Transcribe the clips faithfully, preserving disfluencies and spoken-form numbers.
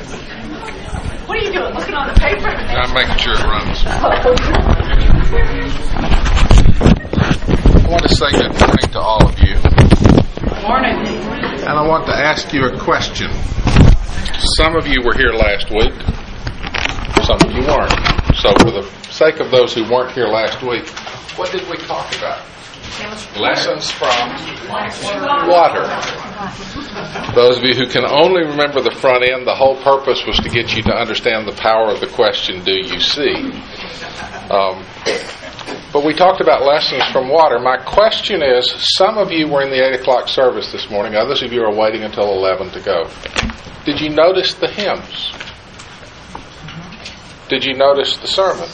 What are you doing? Looking on the paper? I'm making sure it runs. I want to say good morning to all of you. Morning. And I want to ask you a question. Some of you were here last week. Some of you weren't. So for the sake of those who weren't here last week, what did we talk about? Lessons from water. Those of you who can only remember the front end, the whole purpose was to get you to understand the power of the question, do you see? Um, but we talked about lessons from water. My question is, some of you were in the eight o'clock service this morning. Others of you are waiting until eleven to go. Did you notice the hymns? Did you notice the sermon?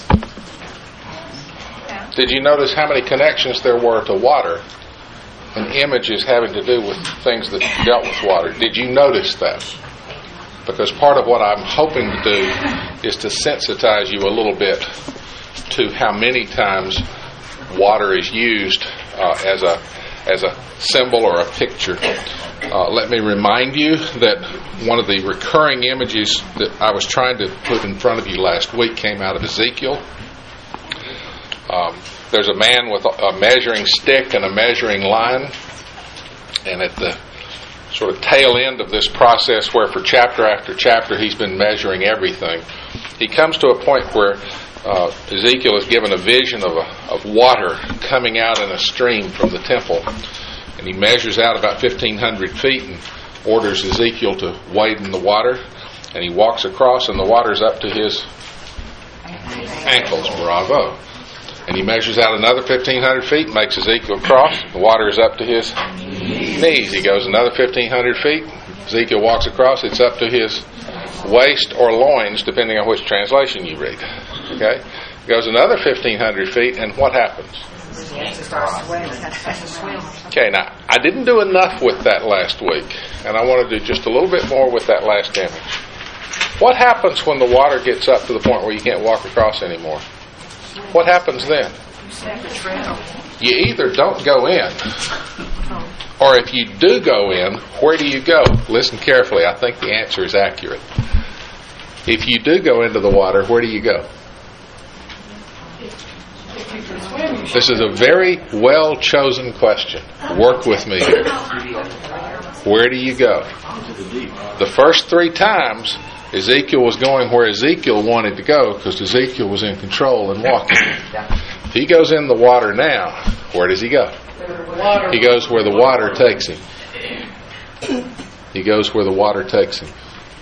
Did you notice how many connections there were to water and images having to do with things that dealt with water? Did you notice that? Because part of what I'm hoping to do is to sensitize you a little bit to how many times water is used uh, as a as a symbol or a picture. Uh, let me remind you that one of the recurring images that I was trying to put in front of you last week came out of Ezekiel. Um, there's a man with a measuring stick and a measuring line, and at the sort of tail end of this process where for chapter after chapter he's been measuring everything, he comes to a point where uh, Ezekiel is given a vision of, a, of water coming out in a stream from the temple, and he measures out about fifteen hundred feet and orders Ezekiel to wade in the water, and he walks across and the water's up to his ankles. Bravo. And he measures out another fifteen hundred feet, makes Ezekiel cross. The water is up to his knees. He goes another fifteen hundred feet. Ezekiel walks across. It's up to his waist or loins, depending on which translation you read. Okay? He goes another fifteen hundred feet, and what happens? Okay, now, I didn't do enough with that last week, and I want to do just a little bit more with that last image. What happens when the water gets up to the point where you can't walk across anymore? What happens then? You either don't go in, or if you do go in, where do you go? Listen carefully. I think the answer is accurate. If you do go into the water, where do you go? This is a very well-chosen question. Work with me here. Where do you go? The first three times, Ezekiel was going where Ezekiel wanted to go because Ezekiel was in control and walking. If he goes in the water now, where does he go? He goes where the water takes him. He goes where the water takes him.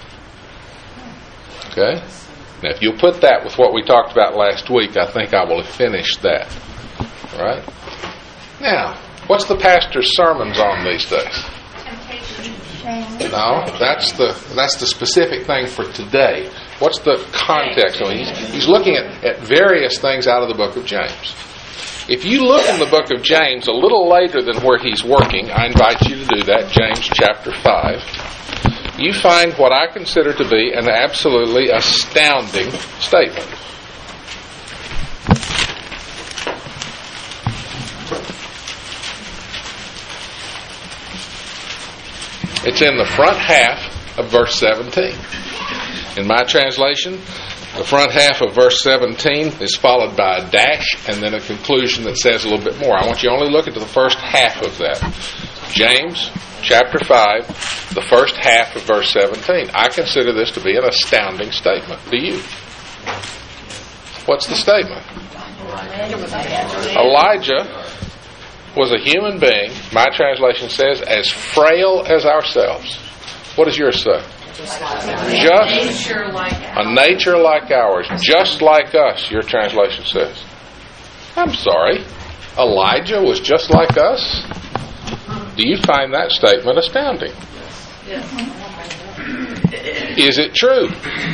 Okay? Now, if you'll put that with what we talked about last week, I think I will have finished that. All right? Now, what's the pastor's sermons on these days? No, that's the that's the specific thing for today. What's the context? I mean, he's, he's looking at, at various things out of the book of James. If you look in the book of James a little later than where he's working, I invite you to do that, James chapter five. You find what I consider to be an absolutely astounding statement. It's in the front half of verse seventeen. In my translation, the front half of verse seventeen is followed by a dash and then a conclusion that says a little bit more. I want you to only look at the first half of that. James chapter five, the first half of verse seventeen. I consider this to be an astounding statement. Do you? What's the statement? Elijah was a human being, my translation says, as frail as ourselves. What does yours say? Just a nature like ours. Just like us, your translation says. I'm sorry. Elijah was just like us? Do you find that statement astounding? Is it true?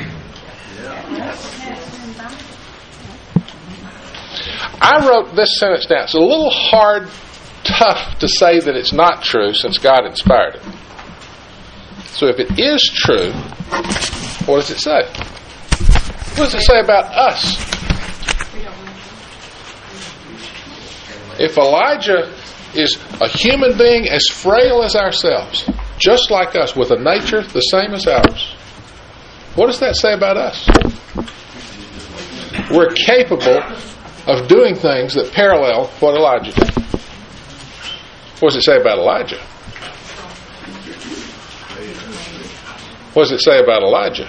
I wrote this sentence down. It's a little hard, tough to say that it's not true since God inspired it. So if it is true, what does it say? What does it say about us? If Elijah is a human being as frail as ourselves, just like us, with a nature the same as ours, What does that say about us? We're capable of doing things that parallel what Elijah did. What does it say about Elijah? What does it say about Elijah?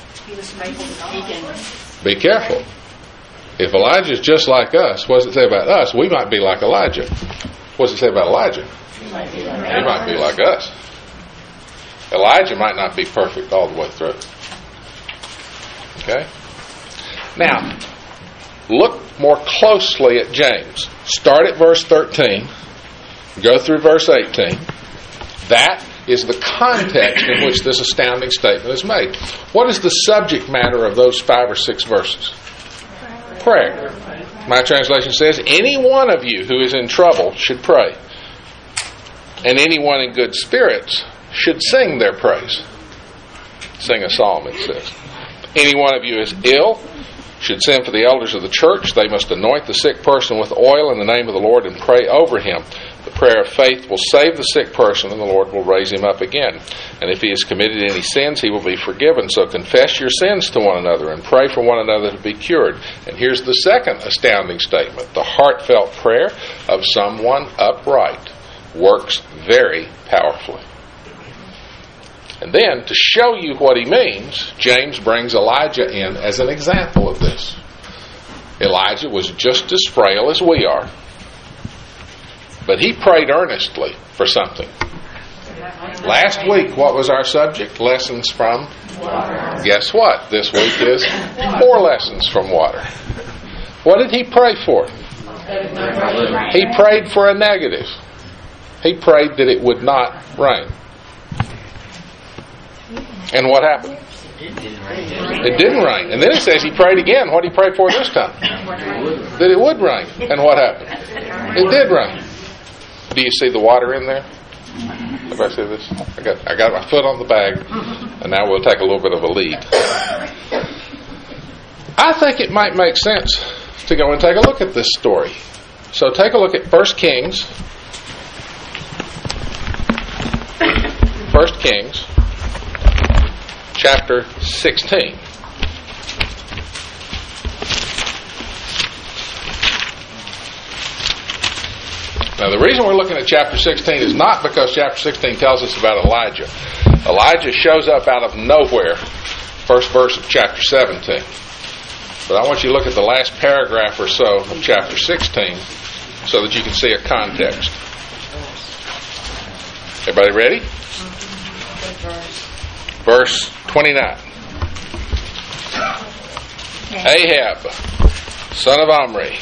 Be careful. If Elijah's just like us, what does it say about us? We might be like Elijah. What does it say about Elijah? He might be like us. Elijah might not be perfect all the way through. Okay? Now, look more closely at James. Start at verse thirteen. Go through verse eighteen. That is the context in which this astounding statement is made. What is the subject matter of those five or six verses? Prayer. My translation says, any one of you who is in trouble should pray. And anyone in good spirits should sing their praise. Sing a psalm, it says. Any one of you is ill should send for the elders of the church. They must anoint the sick person with oil in the name of the Lord and pray over him. The prayer of faith will save the sick person, and the Lord will raise him up again. And if he has committed any sins, he will be forgiven. So confess your sins to one another and pray for one another to be cured. And here's the second astounding statement. The heartfelt prayer of someone upright works very powerfully. And then, to show you what he means, James brings Elijah in as an example of this. Elijah was just as frail as we are, but he prayed earnestly for something. Last week, what was our subject? Lessons from water. Guess what? This week is more lessons from water. What did he pray for? He prayed for a negative. He prayed that it would not rain. And what happened? It didn't rain. And then it says he prayed again. What did he pray for this time? That it would rain. And what happened? It did rain. Do you see the water in there? If I see this, I got I got my foot on the bag, and now we'll take a little bit of a lead. I think it might make sense to go and take a look at this story. So take a look at First Kings. First Kings, chapter sixteen. Now, the reason we're looking at chapter sixteen is not because chapter sixteen tells us about Elijah. Elijah shows up out of nowhere, first verse of chapter seventeen. But I want you to look at the last paragraph or so of chapter sixteen so that you can see a context. Everybody ready? Verse twenty-nine. Ahab, son of Omri,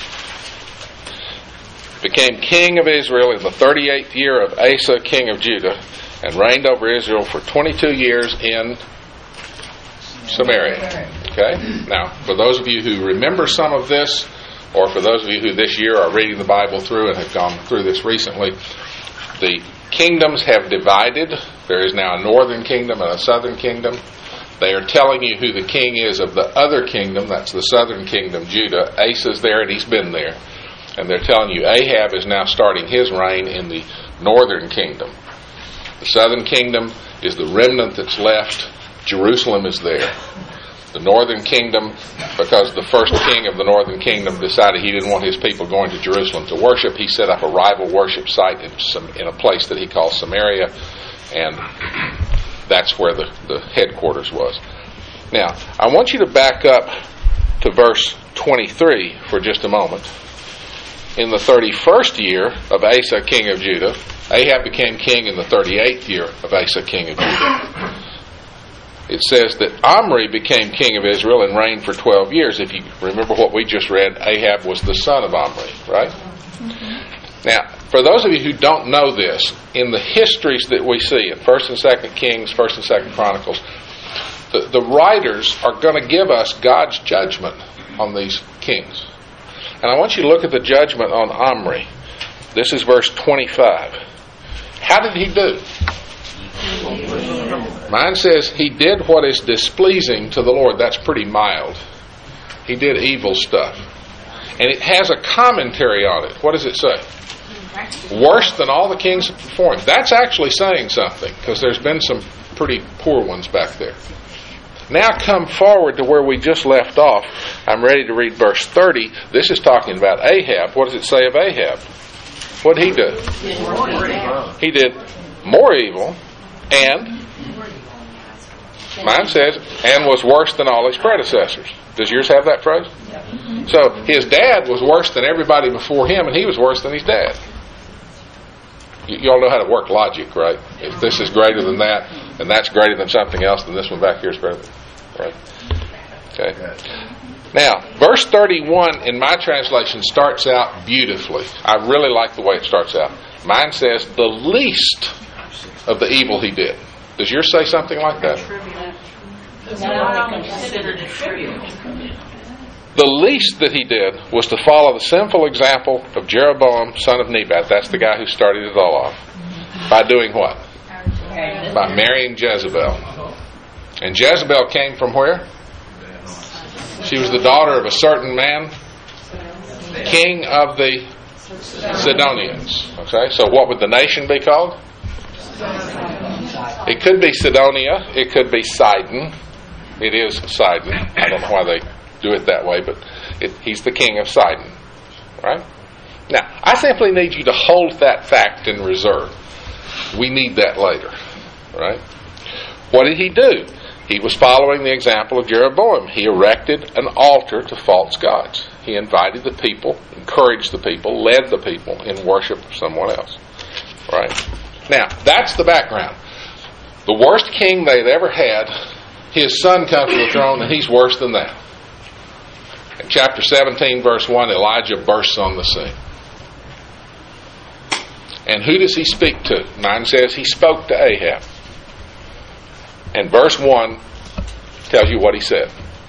became king of Israel in the thirty-eighth year of Asa, king of Judah, and reigned over Israel for twenty-two years in Samaria. Okay? Now, for those of you who remember some of this, or for those of you who this year are reading the Bible through and have gone through this recently, the kingdoms have divided. There is now a northern kingdom and a southern kingdom. They are telling you who the king is of the other kingdom. That's the southern kingdom, Judah. Asa's there and he's been there. And they're telling you Ahab is now starting his reign in the northern kingdom. The southern kingdom is the remnant that's left. Jerusalem is there. The northern kingdom, because the first king of the northern kingdom decided he didn't want his people going to Jerusalem to worship, he set up a rival worship site in, some, in a place that he called Samaria, and that's where the, the headquarters was. Now, I want you to back up to verse twenty-three for just a moment. In the thirty-first year of Asa, king of Judah, Ahab became king in the thirty-eighth year of Asa, king of Judah. It says that Omri became king of Israel and reigned for twelve years. If you remember what we just read, Ahab was the son of Omri, right? Mm-hmm. Now, for those of you who don't know this, in the histories that we see in First and Second Kings, First and Second Chronicles, the, the writers are going to give us God's judgment on these kings. And I want you to look at the judgment on Omri. This is verse twenty-five. How did he do? Mine says he did what is displeasing to the Lord. That's pretty mild. He did evil stuff. And it has a commentary on it. What does it say? Worse than all the kings before him. That's actually saying something, because there's been some pretty poor ones back there. Now come forward to where we just left off. I'm ready to read verse thirty. This is talking about Ahab. What does it say of Ahab? What did he do? He did more evil, and mine says, and was worse than all his predecessors. Does yours have that phrase? So his dad was worse than everybody before him, and he was worse than his dad. You, you all know how to work logic, right? If this is greater than that, and that's greater than something else, then this one back here is greater, right? Okay. Now, verse thirty-one in my translation starts out beautifully. I really like the way it starts out. Mine says, the least of the evil he did. Does yours say something like that? The least that he did was to follow the sinful example of Jeroboam, son of Nebat. That's the guy who started it all off. By doing what? By marrying Jezebel. And Jezebel came from where? She was the daughter of a certain man, king of the Sidonians. Okay, so what would the nation be called? It could be Sidonia. It could be Sidon. It is Sidon. I don't know why they do it that way, but it, he's the king of Sidon. Right? Now, I simply need you to hold that fact in reserve. We need that later. Right? What did he do? He was following the example of Jeroboam. He erected an altar to false gods. He invited the people, encouraged the people, led the people in worship of someone else. Right? Now, that's the background. The worst king they'd ever had, his son comes to the throne, and he's worse than that. In chapter seventeen, verse one, Elijah bursts on the scene. And who does he speak to? Mine says he spoke to Ahab. And verse one tells you what he said.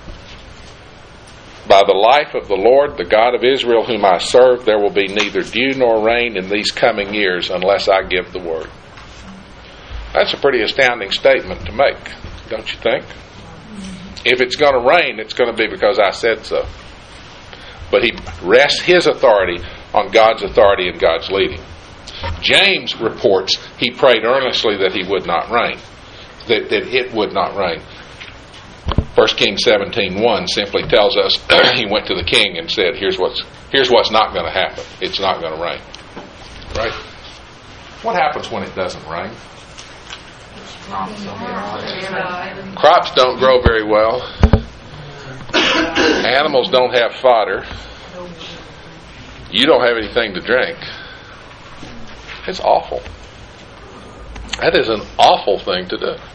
By the life of the Lord, the God of Israel, whom I serve, there will be neither dew nor rain in these coming years unless I give the word. That's a pretty astounding statement to make, don't you think? If it's going to rain, it's going to be because I said so. But he rests his authority on God's authority and God's leading. James reports he prayed earnestly that he would not rain. That, that it would not rain. First Kings seventeen one simply tells us he went to the king and said, here's what's here's what's not going to happen. It's not going to rain. Right? What happens when it doesn't rain? Crops don't grow very well. Animals don't have fodder. You don't have anything to drink. It's awful. That is an awful thing to do.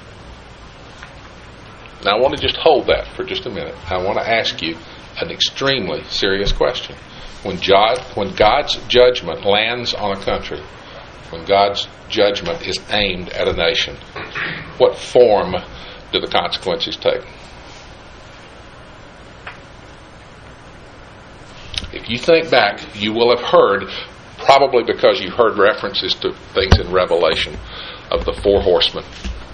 Now I want to just hold that for just a minute. I want to ask you an extremely serious question. When God, when God's judgment lands on a country, when God's judgment is aimed at a nation, what form do the consequences take? If you think back, you will have heard, probably because you've heard references to things in Revelation of the four horsemen.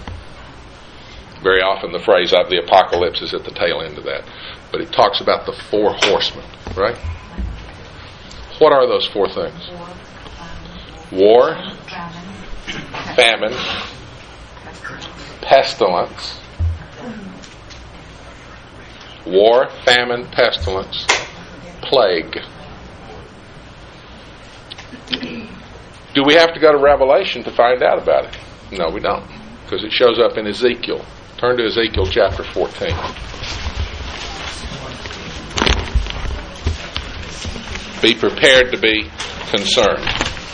Very often the phrase of the apocalypse is at the tail end of that. But it talks about the four horsemen, right? What are those four things? War, famine, pestilence. War, famine, pestilence, plague. Do we have to go to Revelation to find out about it? No, we don't. Because it shows up in Ezekiel. Turn to Ezekiel chapter fourteen. Be prepared to be concerned.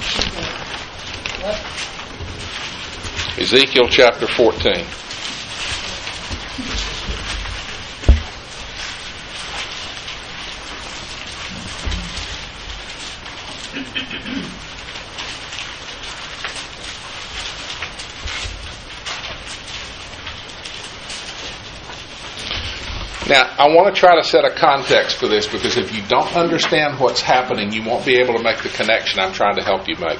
Ezekiel chapter fourteen. Now, I want to try to set a context for this, because if you don't understand what's happening, you won't be able to make the connection I'm trying to help you make.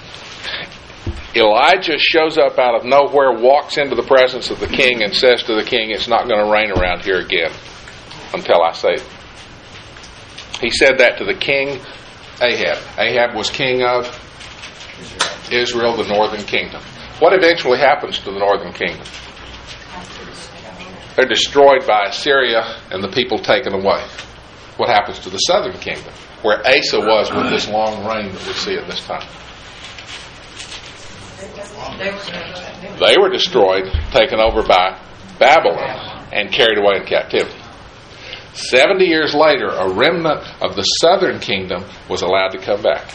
Elijah shows up out of nowhere, walks into the presence of the king, and says to the king, it's not going to rain around here again until I say it. He said that to the king Ahab. Ahab was king of Israel, the northern kingdom. What eventually happens to the northern kingdom? They're destroyed by Assyria and the people taken away. What happens to the southern kingdom, where Asa was with this long reign that we see at this time? They were destroyed, taken over by Babylon, and carried away in captivity. Seventy years later, a remnant of the southern kingdom was allowed to come back.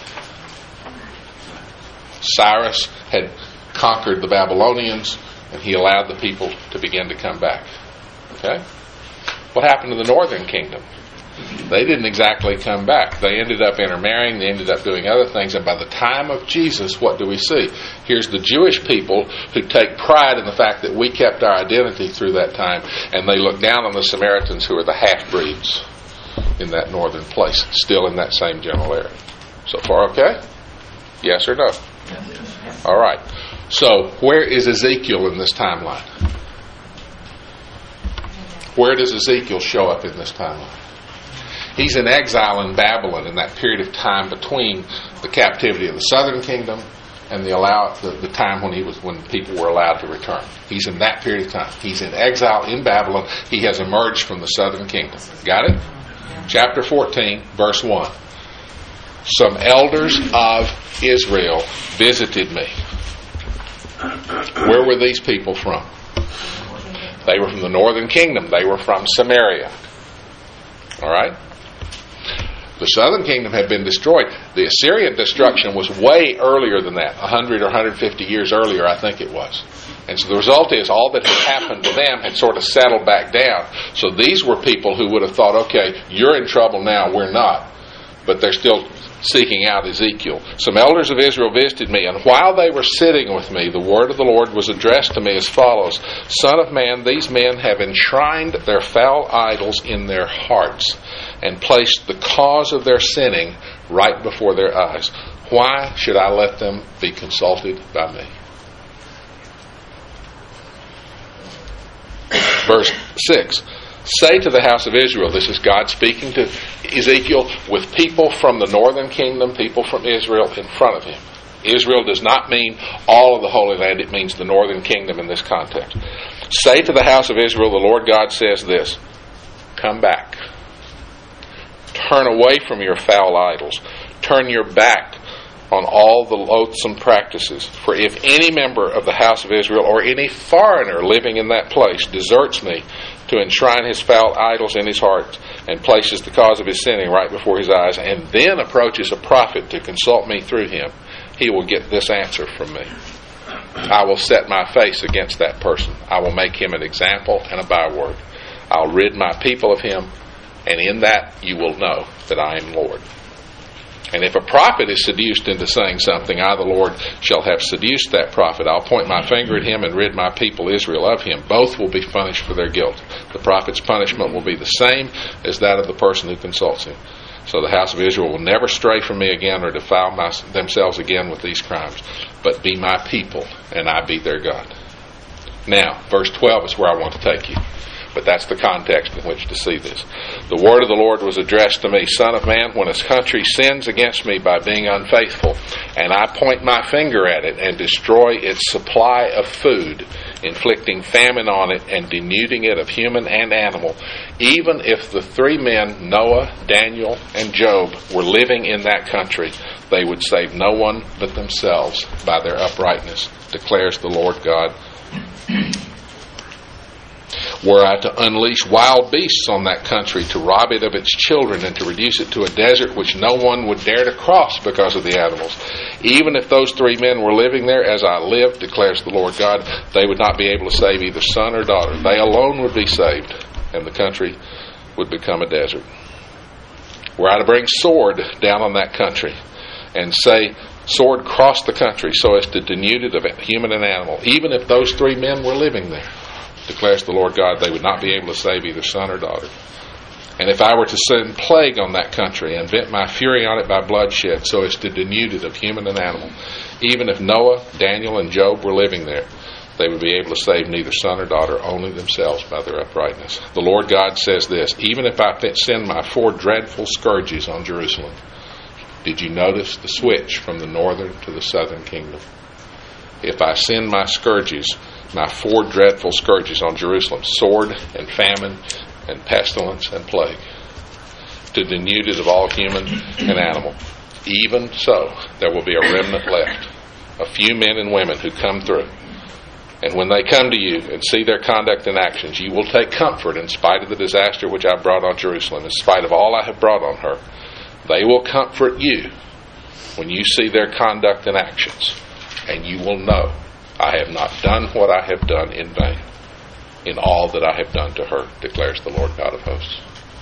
Cyrus had conquered the Babylonians, and he allowed the people to begin to come back. Okay? What happened to the northern kingdom? They didn't exactly come back. They ended up intermarrying. They ended up doing other things. And by the time of Jesus, what do we see? Here's the Jewish people who take pride in the fact that we kept our identity through that time. And they look down on the Samaritans, who are the half-breeds in that northern place, still in that same general area. So far, okay? Yes or no? All right. So, where is Ezekiel in this timeline? Where does Ezekiel show up in this timeline? He's in exile in Babylon in that period of time between the captivity of the southern kingdom and the allow the, the time when he was when people were allowed to return. He's in that period of time. He's in exile in Babylon. He has emerged from the southern kingdom. Got it? Chapter fourteen, verse one. Some elders of Israel visited me. Where were these people from? They were from the northern kingdom. They were from Samaria. All right? The southern kingdom had been destroyed. The Assyrian destruction was way earlier than that, one hundred or one hundred fifty years earlier, I think it was. And so the result is all that had happened to them had sort of settled back down. So these were people who would have thought, okay, you're in trouble now, we're not. But they're still seeking out Ezekiel. Some elders of Israel visited me, and while they were sitting with me, the word of the Lord was addressed to me as follows: Son of man, these men have enshrined their foul idols in their hearts and placed the cause of their sinning right before their eyes. Why should I let them be consulted by me? Verse six. Say to the house of Israel, this is God speaking to Ezekiel with people from the northern kingdom, people from Israel in front of him. Israel does not mean all of the Holy Land, it means the northern kingdom in this context. Say to the house of Israel, the Lord God says this: come back. Turn away from your foul idols. Turn your back on all the loathsome practices. For if any member of the house of Israel or any foreigner living in that place deserts me to enshrine his foul idols in his heart and places the cause of his sinning right before his eyes, and then approaches a prophet to consult me through him, he will get this answer from me: I will set my face against that person. I will make him an example and a byword. I'll rid my people of him, and in that you will know that I am Lord. And if a prophet is seduced into saying something, I, the Lord, shall have seduced that prophet. I'll point my finger at him and rid my people Israel of him. Both will be punished for their guilt. The prophet's punishment will be the same as that of the person who consults him. So the house of Israel will never stray from me again or defile my, themselves again with these crimes, but be my people, and I be their God. Now, verse twelve is where I want to take you. But that's the context in which to see this. The word of the Lord was addressed to me: Son of man, when a country sins against me by being unfaithful, and I point my finger at it and destroy its supply of food, inflicting famine on it and denuding it of human and animal, even if the three men, Noah, Daniel, and Job, were living in that country, they would save no one but themselves by their uprightness, declares the Lord God. Were I to unleash wild beasts on that country, to rob it of its children, and to reduce it to a desert which no one would dare to cross because of the animals, even if those three men were living there, as I live, declares the Lord God, they would not be able to save either son or daughter. They alone would be saved, and the country would become a desert. Were I to bring sword down on that country, and say, sword cross the country so as to denude it of human and animal, even if those three men were living there, declares the Lord God, they would not be able to save either son or daughter. And if I were to send plague on that country and vent my fury on it by bloodshed so as to denude it of human and animal, even if Noah, Daniel, and Job were living there, they would be able to save neither son or daughter, only themselves by their uprightness. The Lord God says this: even if I send my four dreadful scourges on Jerusalem. Did you notice the switch from the northern to the southern kingdom? If I send my scourges my four dreadful scourges on Jerusalem, sword and famine and pestilence and plague, to the nudity of all human and animal. Even so, there will be a remnant left, a few men and women who come through. And when they come to you and see their conduct and actions, you will take comfort in spite of the disaster which I brought on Jerusalem, in spite of all I have brought on her. They will comfort you when you see their conduct and actions, and you will know I have not done what I have done in vain in all that I have done to her, declares the Lord God of hosts.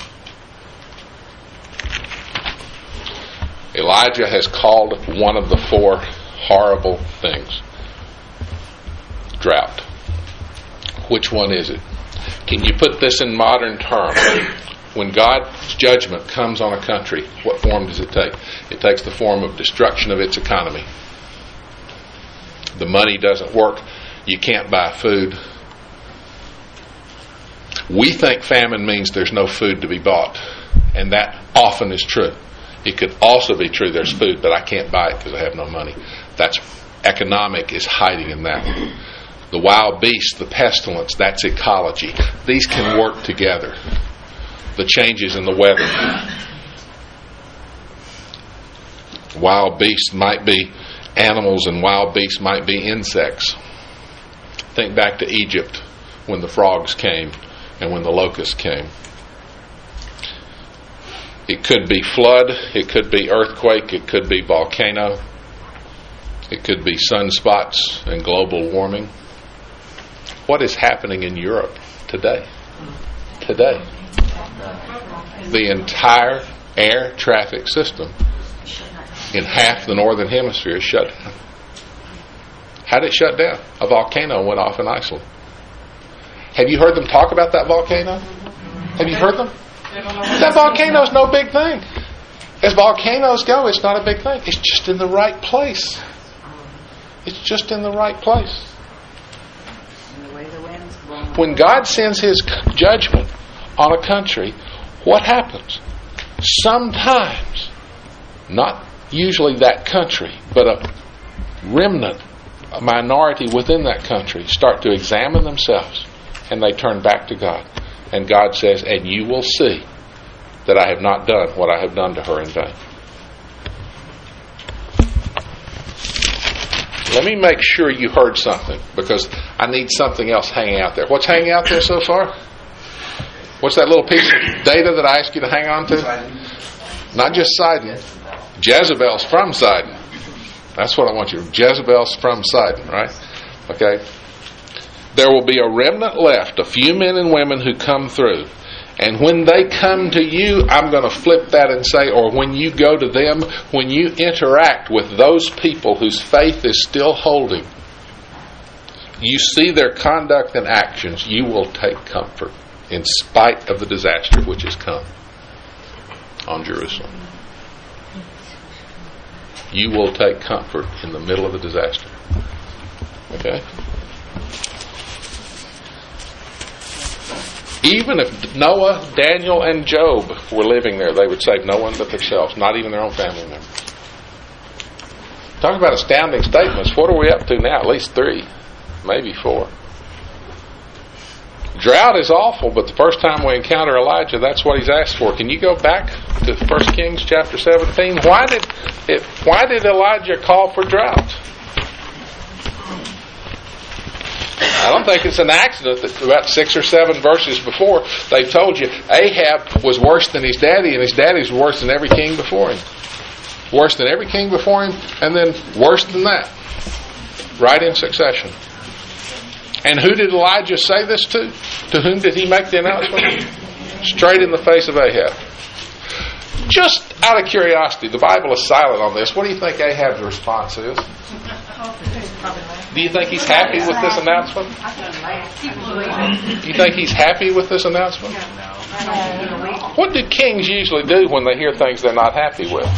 Elijah has called one of the four horrible things drought. Which one is it? Can you put this in modern terms? When God's judgment comes on a country, what form does it take? It takes the form of destruction of its economy. The money doesn't work. You can't buy food. We think famine means there's no food to be bought, and that often is true. It could also be true there's food, but I can't buy it because I have no money. That's economic is hiding in that. The wild beast, the pestilence, that's ecology. These can work together. The changes in the weather. Wild beasts might be animals, and wild beasts might be insects. Think back to Egypt when the frogs came and when the locusts came. It could be flood, it could be earthquake, it could be volcano, it could be sunspots and global warming. What is happening in Europe today? Today. The entire air traffic system in half the northern hemisphere is shut down. How did it shut down? A volcano went off in Iceland. Have you heard them talk about that volcano? Have you heard them? That volcano is no big thing. As volcanoes go, it's not a big thing. It's just in the right place. It's just in the right place. When God sends His judgment on a country, what happens? Sometimes, not usually that country, but a remnant, a minority within that country start to examine themselves, and they turn back to God. And God says, and you will see that I have not done what I have done to her in vain. Let me make sure you heard something, because I need something else hanging out there. What's hanging out there so far? What's that little piece of data that I asked you to hang on to? Not just Sidon. Jezebel's from Sidon. That's what I want you to. Jezebel's from Sidon, right? Okay. There will be a remnant left, a few men and women who come through. And when they come to you, I'm going to flip that and say, or when you go to them, when you interact with those people whose faith is still holding, you see their conduct and actions, you will take comfort in spite of the disaster which has come on Jerusalem. You will take comfort in the middle of the disaster. Okay? Even if Noah, Daniel, and Job were living there, they would save no one but themselves, not even their own family members. Talk about astounding statements. What are we up to now? At least three, maybe four. Drought is awful, but the first time we encounter Elijah, that's what he's asked for. Can you go back to First Kings chapter seventeen? Why did it, why did Elijah call for drought? I don't think it's an accident that about six or seven verses before they've told you Ahab was worse than his daddy, and his daddy was worse than every king before him. Worse than every king before him, and then worse than that. Right in succession. And who did Elijah say this to? To whom did he make the announcement? Straight in the face of Ahab. Just out of curiosity, the Bible is silent on this. What do you think Ahab's response is? Do you think he's happy with this announcement? Do you think he's happy with this announcement? What do kings usually do when they hear things they're not happy with?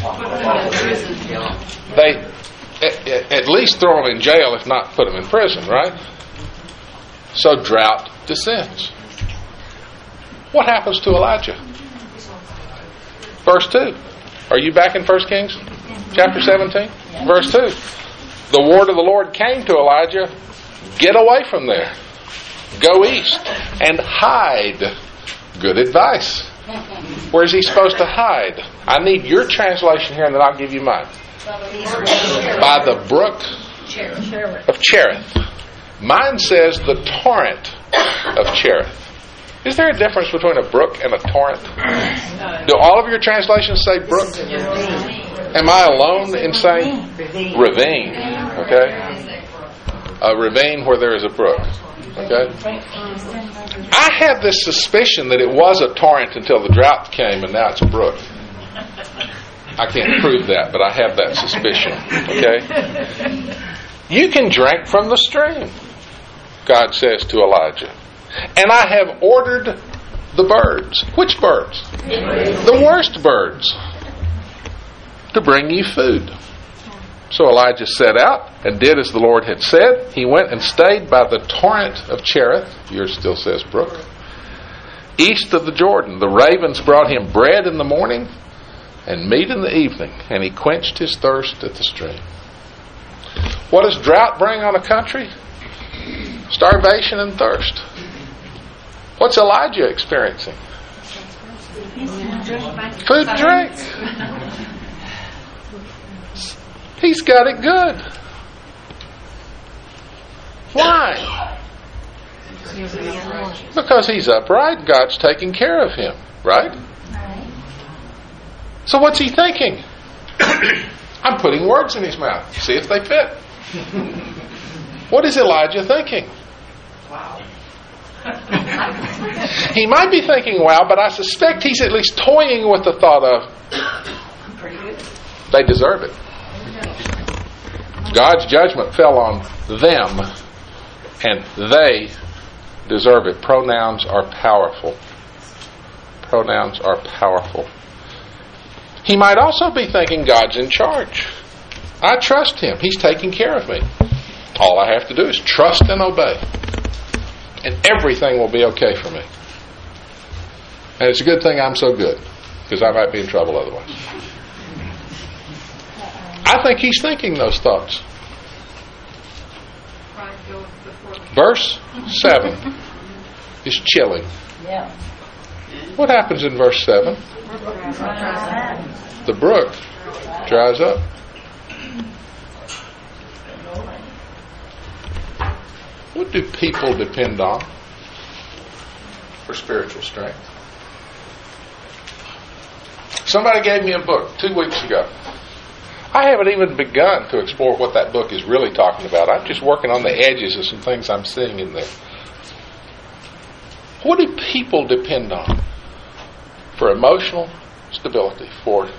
They at, at least throw them in jail, if not put them in prison, right? So drought descends. What happens to Elijah? Verse two. Are you back in First Kings? Chapter seventeen? Verse two. The word of the Lord came to Elijah Get away from there. Go east and hide. Good advice. Where's he supposed to hide? I need your translation here and then I'll give you mine. By the brook of Cherith. Mine says the torrent of Cherith. Is there a difference between a brook and a torrent? Do all of your translations say brook? Am I alone in saying ravine? Okay. A ravine where there is a brook. Okay. I had this suspicion that it was a torrent until the drought came and now it's a brook. I can't prove that, but I have that suspicion. Okay. You can drink from the stream, God says to Elijah. And I have ordered the birds. Which birds? The worst birds. To bring you food. So Elijah set out and did as the Lord had said. He went and stayed by the torrent of Cherith. Yours still says brook. East of the Jordan. The ravens brought him bread in the morning and meat in the evening. And he quenched his thirst at the stream. What does drought bring on a country? Starvation and thirst. What's Elijah experiencing? Food and drink. He's got it good. Why? Because he's upright. God's taking care of him, right? So what's he thinking? I'm putting words in his mouth. See if they fit. What is Elijah thinking? Wow. He might be thinking, wow, but I suspect he's at least toying with the thought of, they deserve it. God's judgment fell on them, and they deserve it. Pronouns are powerful. Pronouns are powerful. He might also be thinking God's in charge. I trust Him. He's taking care of me. All I have to do is trust and obey. And everything will be okay for me. And it's a good thing I'm so good, because I might be in trouble otherwise. I think he's thinking those thoughts. Verse seven is chilling. What happens in verse seven? The brook dries up. What do people depend on for spiritual strength? Somebody gave me a book two weeks ago. I haven't even begun to explore what that book is really talking about. I'm just working on the edges of some things I'm seeing in there. What do people depend on for emotional stability, for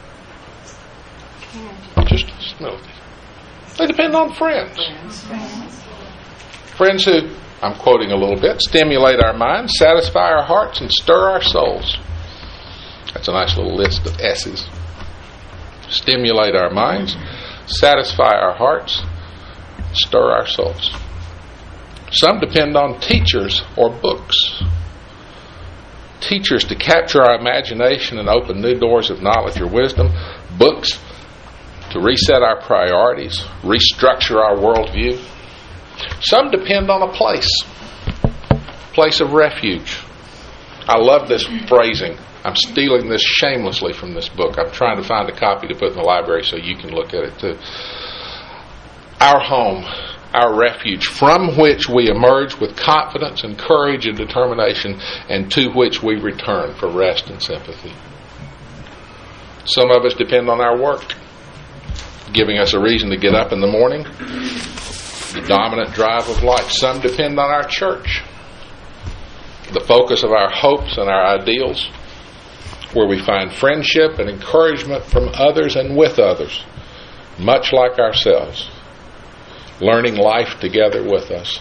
just stability? They depend on friends. Friends who, I'm quoting a little bit, stimulate our minds, satisfy our hearts, and stir our souls. That's a nice little list of S's. Stimulate our minds, satisfy our hearts, stir our souls. Some depend on teachers or books. Teachers to capture our imagination and open new doors of knowledge or wisdom. Books to reset our priorities, restructure our worldview. Some depend on a place, place of refuge. I love this phrasing. I'm stealing this shamelessly from this book. I'm trying to find a copy to put in the library so you can look at it too. Our home, our refuge, from which we emerge with confidence and courage and determination, and to which we return for rest and sympathy. Some of us depend on our work, giving us a reason to get up in the morning, the dominant drive of life. Some depend on our church, the focus of our hopes and our ideals, where we find friendship and encouragement from others and with others, much like ourselves, learning life together with us.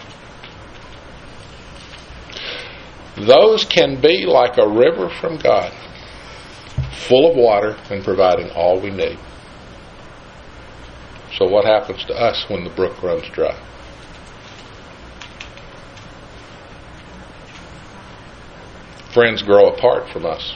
Those can be like a river from God, full of water and providing all we need. So what happens to us when the brook runs dry? Friends grow apart from us.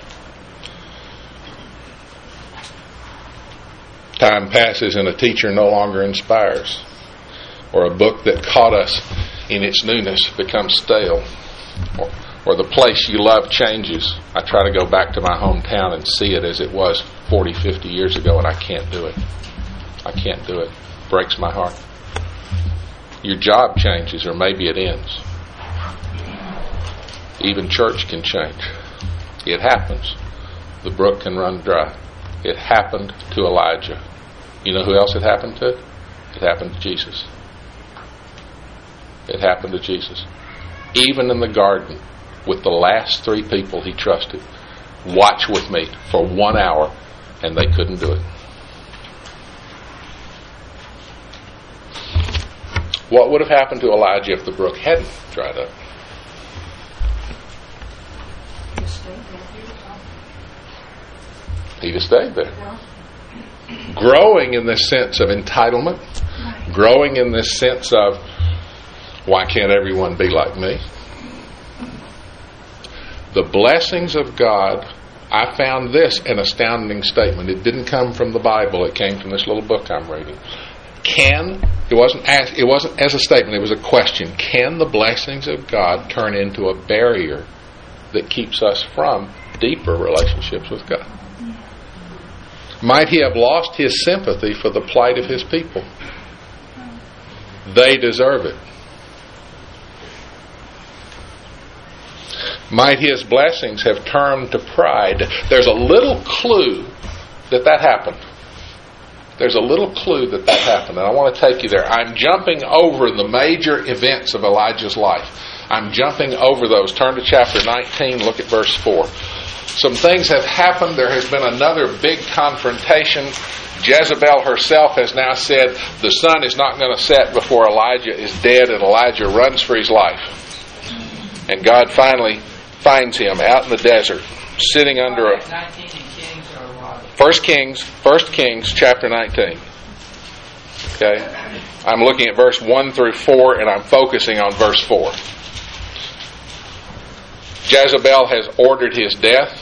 Time passes and a teacher no longer inspires. or a book that caught us in its newness becomes stale, or, or the place you love changes. I try to go back to my hometown and see it as it was forty, fifty years ago, and I can't do it. I can't do it. It breaks my heart. Your job changes, or maybe it ends. Even church can change. It happens. The brook can run dry. It happened to Elijah. You know who else it happened to? It happened to Jesus. It happened to Jesus. Even in the garden, with the last three people he trusted, watch with me for one hour, and they couldn't do it. What would have happened to Elijah if the brook hadn't dried up? He'd have stayed there. Growing in this sense of entitlement, growing in this sense of, why can't everyone be like me? The blessings of God, I found this an astounding statement. It didn't come from the Bible. It came from this little book I'm reading. Can, it wasn't as, it wasn't as a statement, it was a question. Can the blessings of God turn into a barrier that keeps us from deeper relationships with God? Might he have lost his sympathy for the plight of his people? They deserve it. Might his blessings have turned to pride? There's a little clue that that happened. There's a little clue that that happened, and I want to take you there. I'm jumping over the major events of Elijah's life. I'm jumping over those. Turn to chapter nineteen, look at verse four. Some things have happened. There has been another big confrontation. Jezebel herself has now said the sun is not going to set before Elijah is dead, and Elijah runs for his life. And God finally finds him out in the desert, sitting under a... First Kings, First Kings, chapter nineteen. Okay? I'm looking at verse one through four, and I'm focusing on verse four. Jezebel has ordered his death.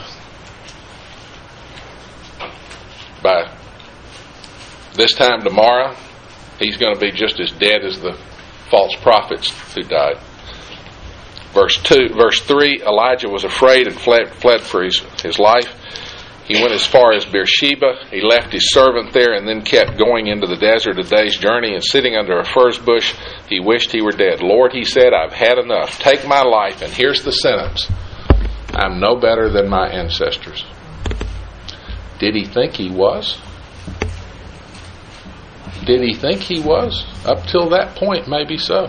By this time tomorrow, he's going to be just as dead as the false prophets who died. Verse two, verse three, Elijah was afraid and fled, fled for his, his life. He went as far as Beersheba. He left his servant there and then kept going into the desert a day's journey, and sitting under a furze bush, he wished he were dead. Lord, he said, I've had enough. Take my life. And here's the sentence. I'm no better than my ancestors. Did he think he was? Did he think he was? Up till that point, maybe so.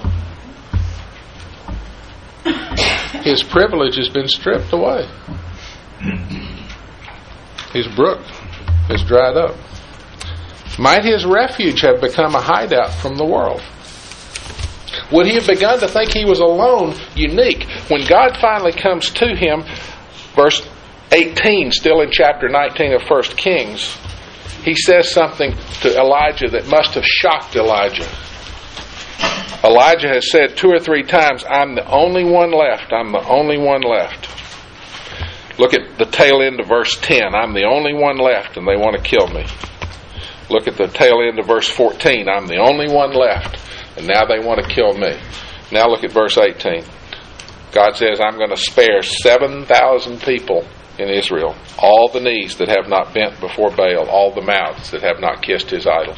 His privilege has been stripped away. His brook is dried up. Might his refuge have become a hideout from the world? Would he have begun to think he was alone, unique? When God finally comes to him, verse eighteen, still in chapter nineteen of First Kings, he says something to Elijah that must have shocked Elijah. Elijah has said two or three times, I'm the only one left. I'm the only one left. Look at the tail end of verse ten. I'm the only one left and they want to kill me. Look at the tail end of verse fourteen. I'm the only one left and now they want to kill me. Now look at verse eighteen. God says, I'm going to spare seven thousand people in Israel. All the knees that have not bent before Baal. All the mouths that have not kissed his idols.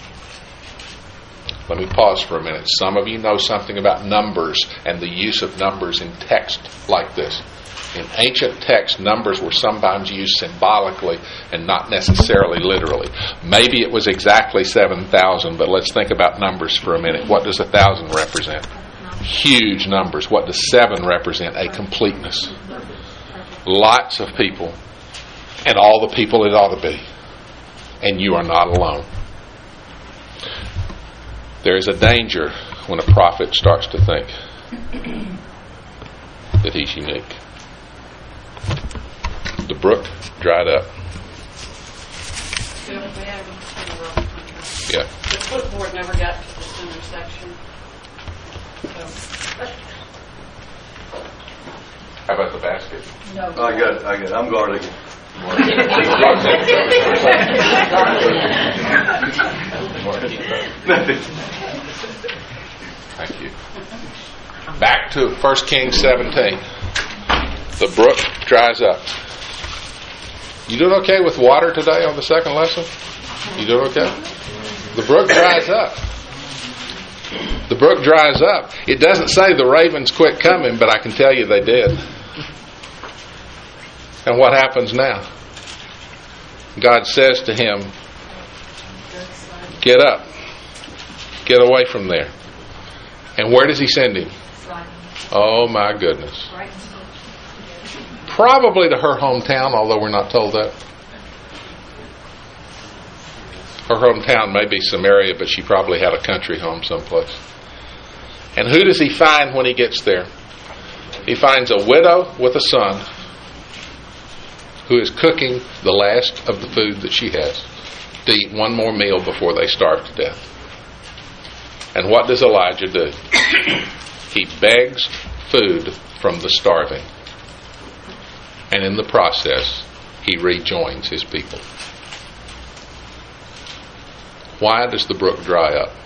Let me pause for a minute. Some of you know something about numbers and the use of numbers in text like this. In ancient texts, numbers were sometimes used symbolically and not necessarily literally. Maybe it was exactly seven thousand, but let's think about numbers for a minute. What does a thousand represent? Huge numbers. What does seven represent? A completeness. Lots of people, and all the people it ought to be. And you are not alone. There is a danger when a prophet starts to think that he's unique. The brook dried up. Yeah. The footboard never got to the center section. So. How about the basket? No. I got it. I got it. I'm guarding it. Thank you. Back to First Kings seventeen. The brook dries up. You doing okay with water today on the second lesson? You doing okay? The brook dries up. The brook dries up. It doesn't say the ravens quit coming, but I can tell you they did. And what happens now? God says to him, get up. Get away from there. And where does he send him? Oh my goodness. Probably to her hometown, although we're not told that. Her hometown may be Samaria, but she probably had a country home someplace. And who does he find when he gets there? He finds a widow with a son who is cooking the last of the food that she has to eat one more meal before they starve to death. And what does Elijah do? He begs food from the starving. And in the process, he rejoins his people. Why does the brook dry up?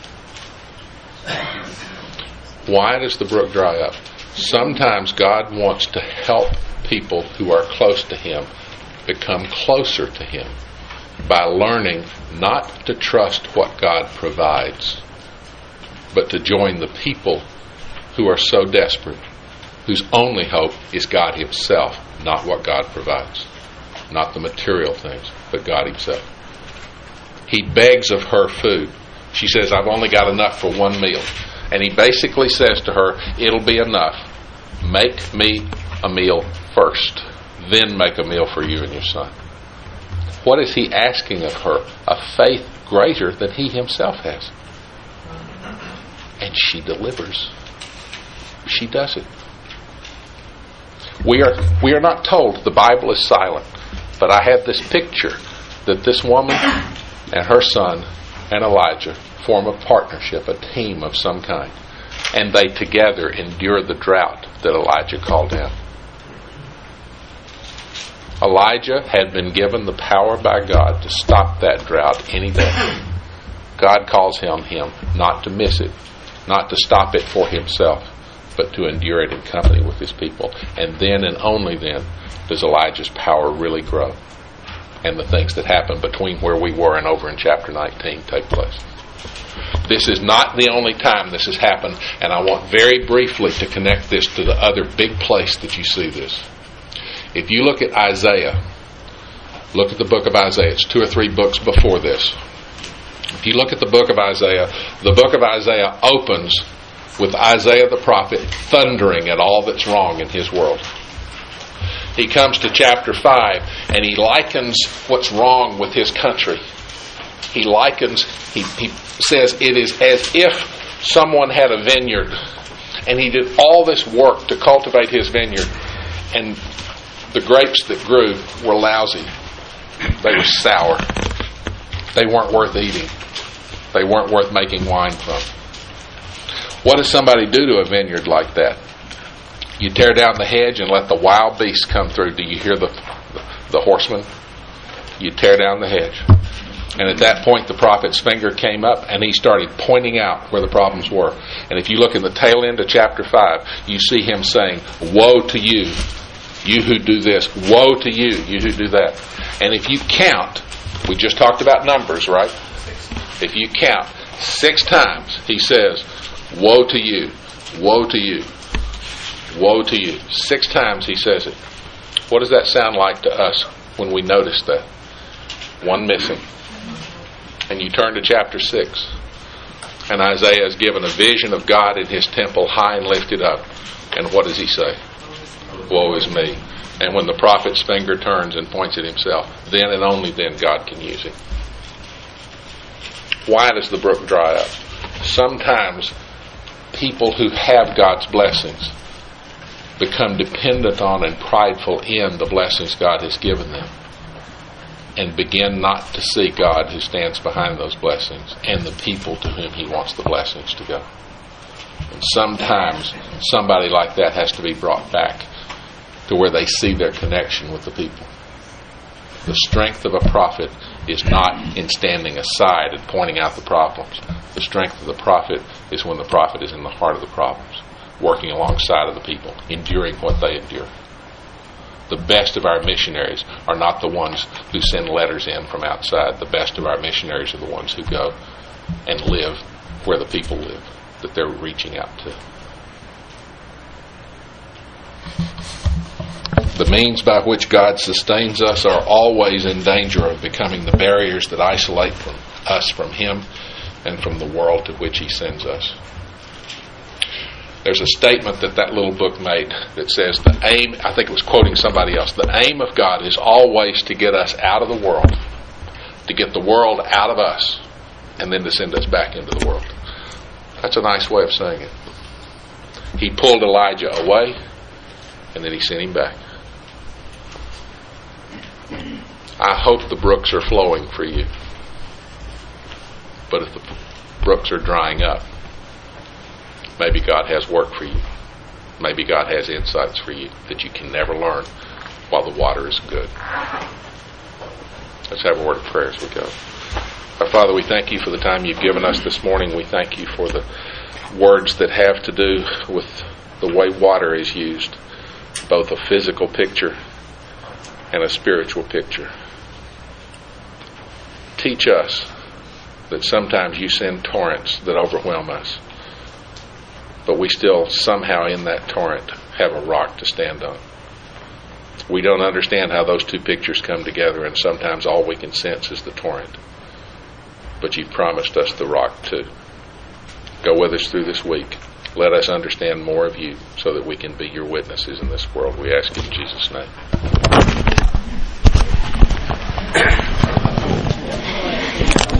Why does the brook dry up? Sometimes God wants to help people who are close to Him become closer to Him by learning not to trust what God provides, but to join the people who are so desperate, whose only hope is God Himself, not what God provides, not the material things, but God Himself. He begs of her food. She says, I've only got enough for one meal. And he basically says to her, it'll be enough. Make me a meal first, then make a meal for you and your son. What is he asking of her? A faith greater than he himself has. And she delivers. She does it. We are we are not told. The Bible is silent. But I have this picture that this woman and her son and Elijah form a partnership, a team of some kind. And they together endure the drought that Elijah called down. Elijah had been given the power by God to stop that drought any day. God calls on him not to miss it, not to stop it for himself, but to endure it in company with his people. And then and only then does Elijah's power really grow. And the things that happen between where we were and over in chapter nineteen take place. This is not the only time this has happened, and I want very briefly to connect this to the other big place that you see this. If you look at Isaiah, look at the book of Isaiah. It's two or three books before this. If you look at the book of Isaiah, the book of Isaiah opens with Isaiah the prophet thundering at all that's wrong in his world. He comes to chapter five and he likens what's wrong with his country. He likens, he, he says it is as if someone had a vineyard and he did all this work to cultivate his vineyard, and the grapes that grew were lousy. They were sour. They weren't worth eating. They weren't worth making wine from. What does somebody do to a vineyard like that? You tear down the hedge and let the wild beasts come through. Do you hear the, the horsemen? You tear down the hedge. And at that point the prophet's finger came up and he started pointing out where the problems were. And if you look in the tail end of chapter five, you see him saying, woe to you, you who do this. Woe to you, you who do that. And if you count, we just talked about numbers, right? If you count, six times he says, woe to you, woe to you, woe to you. Six times he says it. What does that sound like to us when we notice that? One missing. And you turn to chapter six, and Isaiah is given a vision of God in his temple, high and lifted up. And what does he say? Woe is me. And when the prophet's finger turns and points at himself, then and only then God can use him. Why does the brook dry up? Sometimes people who have God's blessings become dependent on and prideful in the blessings God has given them, and begin not to see God who stands behind those blessings and the people to whom he wants the blessings to go. And sometimes somebody like that has to be brought back to where they see their connection with the people. The strength of a prophet is not in standing aside and pointing out the problems. The strength of the prophet is when the prophet is in the heart of the problems, working alongside of the people, enduring what they endure. The best of our missionaries are not the ones who send letters in from outside. The best of our missionaries are the ones who go and live where the people live, that they're reaching out to. The means by which God sustains us are always in danger of becoming the barriers that isolate from us from Him and from the world to which He sends us. There's a statement that that little book made that says the aim, I think it was quoting somebody else, the aim of God is always to get us out of the world, to get the world out of us, and then to send us back into the world. That's a nice way of saying it. He pulled Elijah away, and then He sent him back. I hope the brooks are flowing for you. But if the brooks are drying up, maybe God has work for you. Maybe God has insights for you that you can never learn while the water is good. Let's have a word of prayer as we go. Our Father, we thank You for the time You've given us this morning. We thank You for the words that have to do with the way water is used, both a physical picture and a spiritual picture. Teach us that sometimes You send torrents that overwhelm us, but we still somehow in that torrent have a rock to stand on. We don't understand how those two pictures come together, and sometimes all we can sense is the torrent. But You've promised us the rock too. Go with us through this week. Let us understand more of You so that we can be Your witnesses in this world. We ask in Jesus' name.